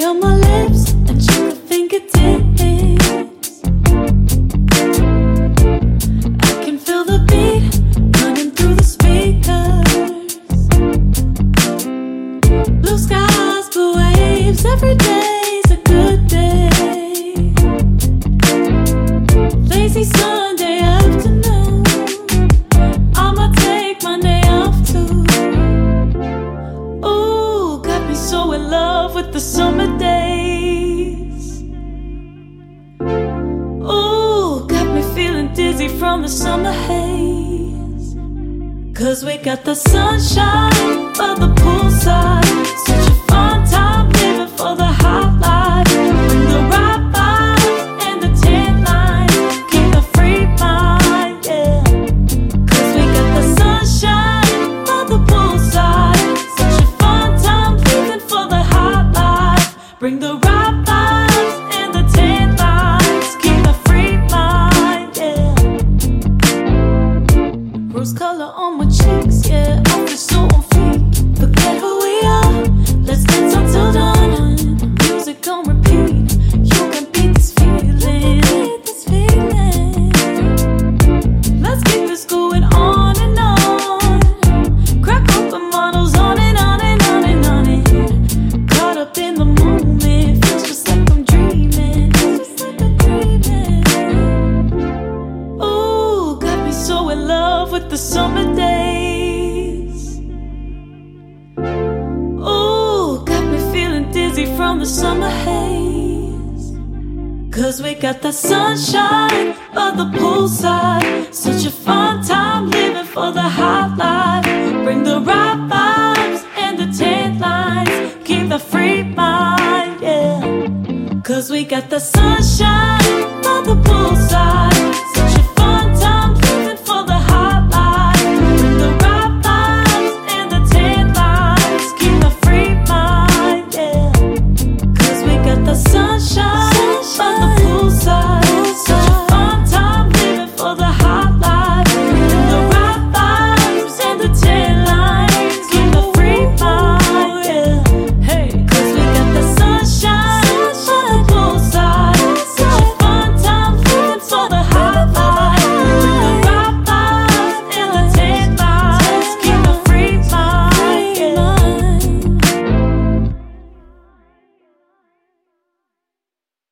Stay on my lips and check the fingertips. I can feel the beat running through the speakers. Blue skies, blue waves, every day's a good day. Lazy Sunday afternoon, I'ma take Monday off too. Ooh, got me so in love with the summer days. Ooh, got me feeling dizzy from the summer haze. 'Cause we got the sunshine by the poolside. Such a fun time living for the hot life. Bring the right vibes and the tan lines. Keep the free mind, yeah. 'Cause we got the sunshine by the poolside. Such a fun time living for the hot life. Bring the right vibes and the tan lines. Keep the free mind, yeah. Rose color on my cheeks, yeah. I feel so on fleek. Forget who we are, let's dance until dawn. Music on repeat, you can beat this feeling. Let's keep this going on and on. Crack open models on and on and on and on it. Caught up in the moment, feels just like I'm dreaming. Ooh, got me so in love with the summer days. Ooh, got me feeling dizzy from the summer haze. 'Cause we got the sunshine by the poolside. Such a fun time living for the hot life. Bring the right vibes and the tan lines. Keep the free mind, yeah. 'Cause we got the sunshine